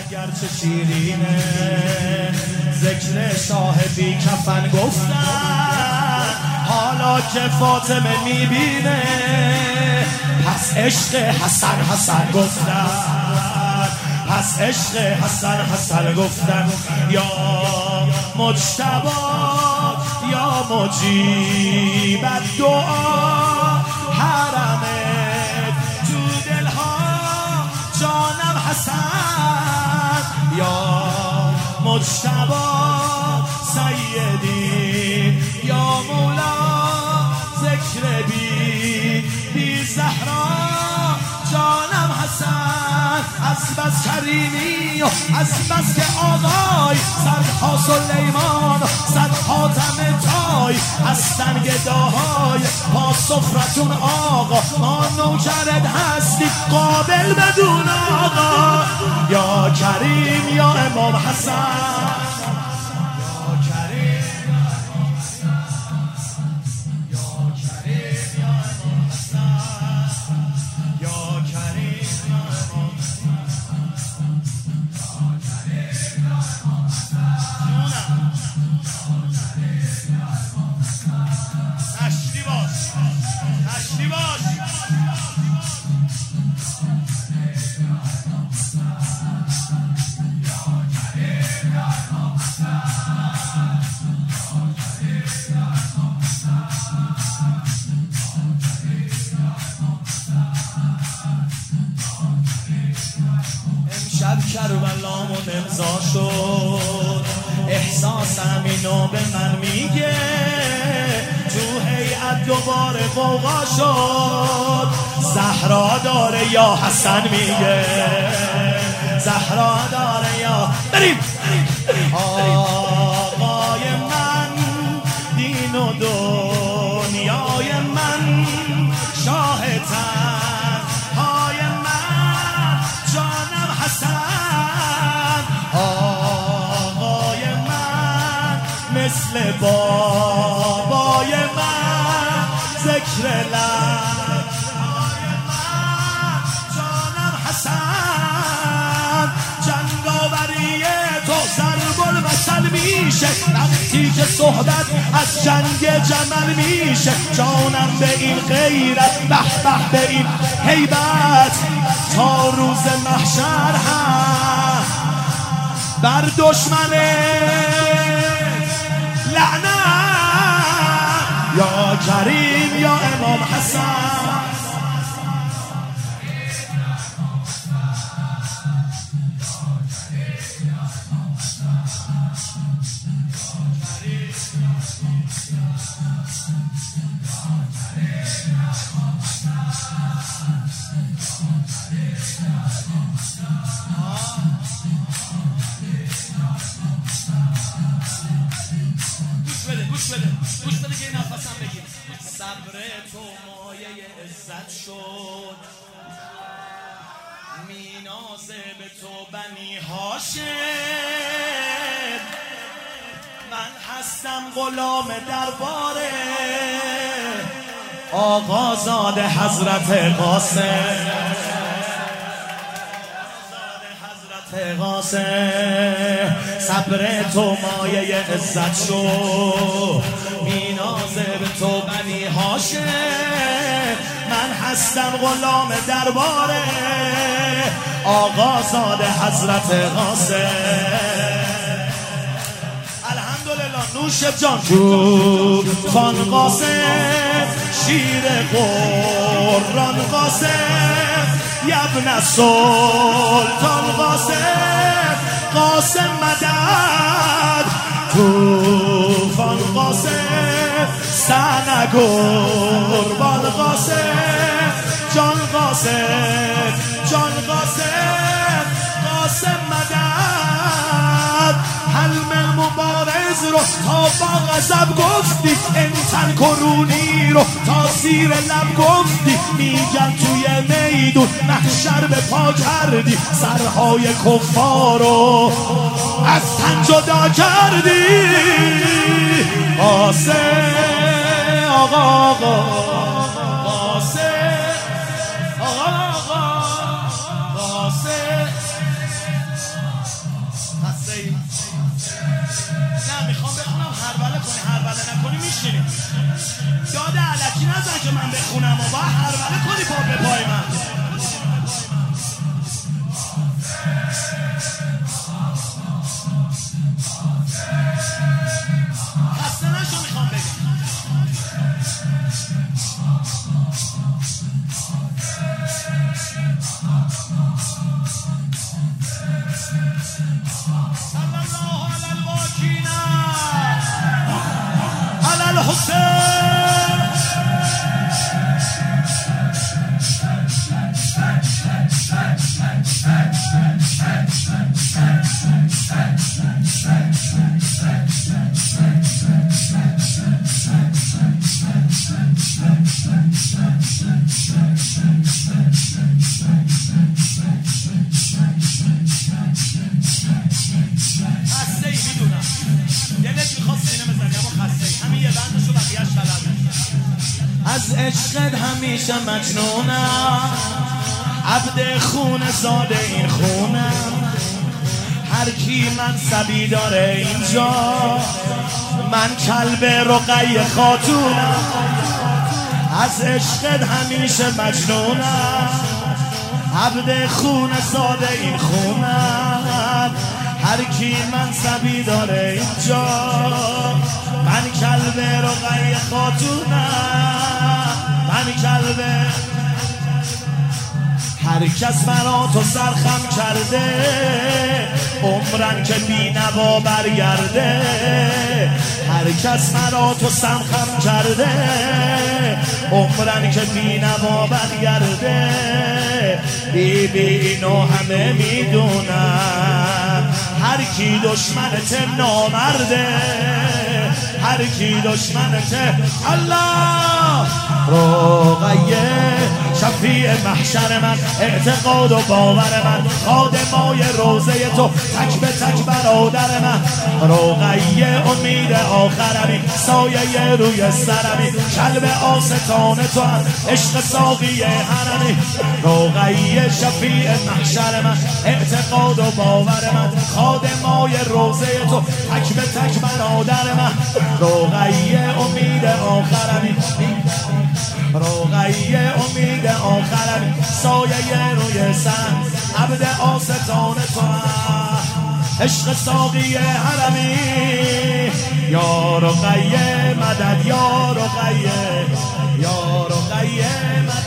اگرچه شیرینه ذکر شاهدی کفن گفتن حالا که فاطمه میبینه پس عشق حسن حسن گفتن پس عشق حسن حسن گفتن یا مجتبی یا مجیب الدعا حرمت تو دلها جانم حسن یا مجتبی سیدی یا مولا ذکر بی زهرا جانم حسن از بس کریمی و از بس که آقای صدها سلیمان و صدها تای هستن گداهای پا سفرتون آقا ما نوکرت هستی قابل بدون آقا یا کریم یا امام حسن کربلامون امضا شد احساسم اینو به من میگه تو هیئت دوباره قوقا شد زهرا داره یا حسن میگه زهرا داره یا بریم آقای من دین و دنیای من شاهدن آقای من مثل بابای من ذکر لب جانم حسن جنگاوری تو ضرب المثل میشه وقتی که صحبت از جنگ جمل میشه جانم به این غیرت به به به این هیبت تا روز محشر هم بر دشمن لعنت یا کریم یا امام حسن گوش بده که نفسم بگیر صبر تو مایه عزت شد مینازه به تو بنی هاشم من هستم غلام درباره آقازاده حضرت قاسم قاسم صبر تو مایه عزت شو مینازه به تو بنی هاشم من هستم غلام درباره آقازاده حضرت قاسم الحمدلله نوش جان فان قاسم شیر قرآن قاسم یبن سلطان قاسم قاسم مدد توفان قاسم سنگ قربان قاسم جان قاسم جان قاسم قاسم مدد حلم مبارز رو تا با غضب گفتی انسان کرونی رو تا زیر لب گفتی میگن توی میدون محشر به پا کردی سرهای کفار رو از تن جدا کردی قاسم آقا قاسم آقا قاسم که من بخونم و با هر وقت کنی پا به پای من. خسته نشو میخوام بگم. خسته ای میدونم دلت میخواست سینه بزنی اما خسته ای همین یه بندشو بقیهش بلده. از عشقت همیشه مجنونم، عبد خون زاده این خونم، هر کی منصبی داره اینجا، من کلب رقیه خاتونم. از عشقت همیشه مجنونم، عبد خون زاده این خونم، هر کی منصبی داره اینجا، من کلب رقیه خاتونم، من کلب. هر کس مرا تو سرخم کرده، عمرن که بی نوا برگرده. هر کس مرا تو سرخم کرده، عمرن که بی نوا برگرده. بی اینو همه میدونن، هر کی دشمنت نامرده، هر کی دشمنت. الله رقیه شفیع محشر من، اعتقاد و باور من، خادمای روزه تو تک به تک برادر من. رقیه امید آخرمی، سایه روی سرمی، کلب آستان تو هم، عشق ساقی حرمی. رقیه شفیع محشر من، اعتقاد و باور من، خادمای روزه تو تک به تک برادر من. رقیه امید آخرمی، رقیه امید آخرمی، سایه روی سرم، عبد آستان تو هم، عشق ساقی حرمی. یا رقیه مدد، یا رقیه، یا رقیه مدد.